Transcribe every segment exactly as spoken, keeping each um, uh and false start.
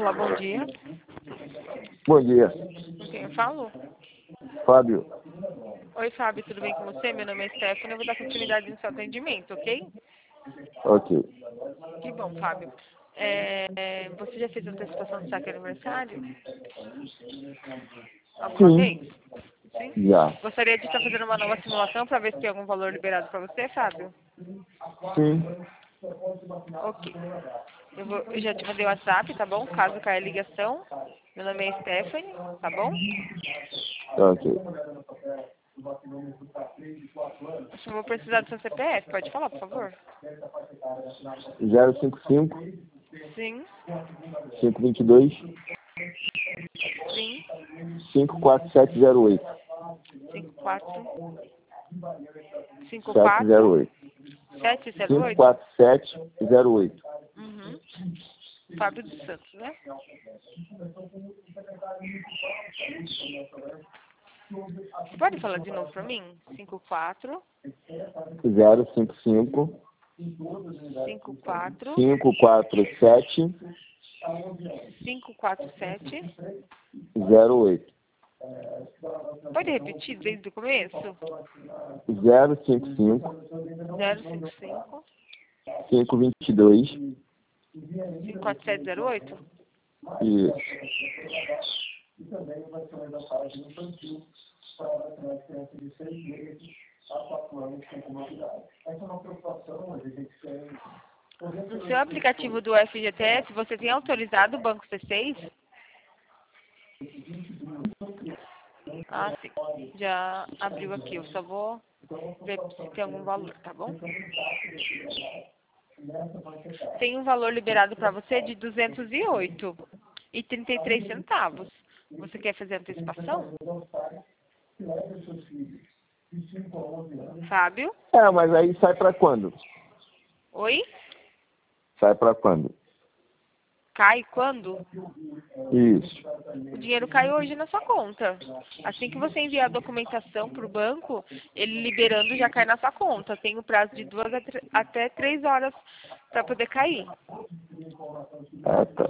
Olá, bom dia. Bom dia. Com quem eu falo? Fábio. Oi, Fábio, tudo bem com você? Meu nome é Stephanie, eu vou dar continuidade no seu atendimento, ok? Ok. Que bom, Fábio. É, você já fez a antecipação do saque aniversário? Alguma Sim. vez? Sim? Já. Gostaria de estar fazendo uma nova simulação para ver se tem algum valor liberado para você, Fábio? Sim. Ok. Eu, vou, eu já te mandei o WhatsApp, tá bom? Caso caia a ligação. Meu nome é Stephanie, tá bom? Ok. Eu só vou precisar do seu C P F, pode falar, por favor? zero cinco cinco, Sim, cinco dois dois, sim, cinco quatro sete zero oito. cinco quatro, cinco sete zero quatro, oito. sete zero cinco oito? quatro sete zero oito. Uhum. Fábio dos Santos, né? Você pode falar de novo pra mim? cinco quatro, zero cinco cinco, cinco quatro, cinco quatro sete cinco quatro sete. zero oito. Pode repetir desde o começo? zero cinco cinco, zero cinco cinco, cinco dois dois. cinco quatro sete zero oito? Isso. No seu aplicativo do F G T S, você tem autorizado o Banco C seis? Ah, sim. Já abriu aqui. Eu só vou ver se tem algum valor, tá bom? Tem um valor liberado para você de duzentos e oito e trinta e três centavos. Você quer fazer antecipação? Fábio? É, mas aí sai pra quando? Oi? Sai pra quando? Cai quando? Isso. O dinheiro cai hoje na sua conta. Assim que você enviar a documentação para o banco, ele liberando já cai na sua conta. Tem o prazo de duas a tr- até três horas para poder cair. Ah, tá.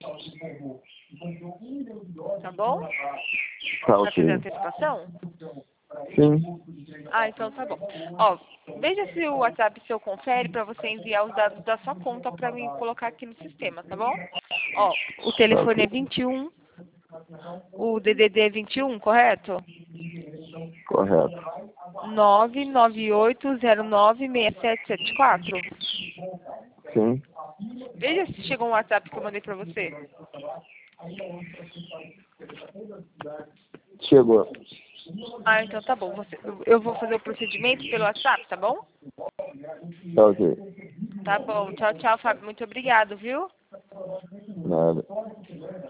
Tá bom? Tá Vai fazer a ok. antecipação? Sim. Ah, então tá bom. Ó, veja se o WhatsApp seu confere para você enviar os dados da sua conta para mim colocar aqui no sistema, tá bom? Ó, o Tá telefone ok. é vinte e um, o D D D é vinte e um, correto? Correto. nove nove oito zero nove seis sete sete quatro. Sim. Veja se chegou um WhatsApp que eu mandei pra você. Chegou. Ah, então tá bom. Você, eu eu vou fazer o procedimento pelo WhatsApp, tá bom? Tá ok. Tá bom. Tchau, tchau, Fábio. Muito obrigado, viu? Nada.